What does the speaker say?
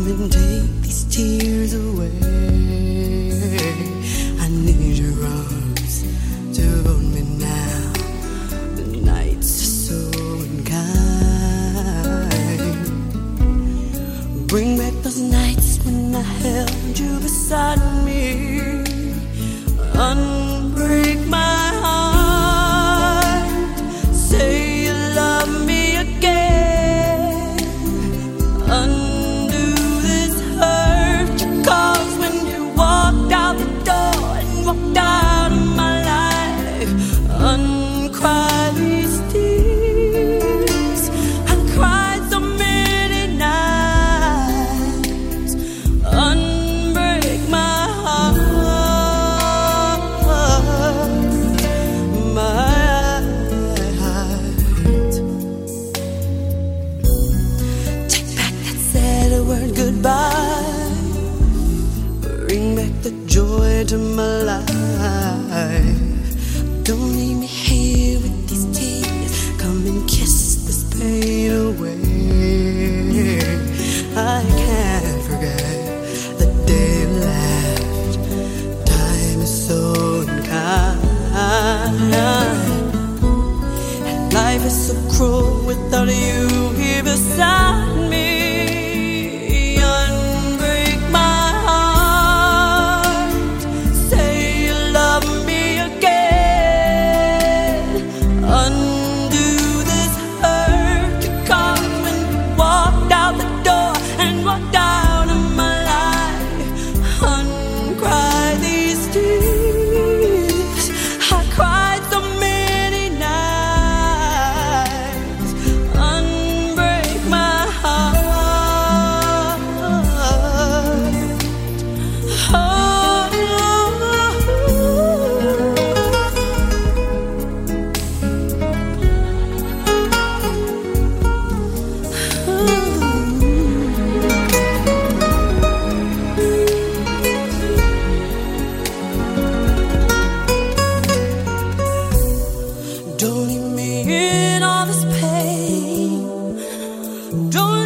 and take these tears away. I need your arms to hold me now. The nights are so unkind. Bring back those nights when I held you beside me. Unbreak my heart. Say you love me again. Undo this hurt you caused when you walked out the door and walked out of my life. Uncry these tears. I cried so many nights. Unbreak my heart. Word goodbye. Bring back the joy to my life. Don't leave me here with these tears. Come and kiss this pain away. I can't forget the day you left. Time is so unkind, and life is so cruel without you here beside me. Don't leave me in all this pain. Don't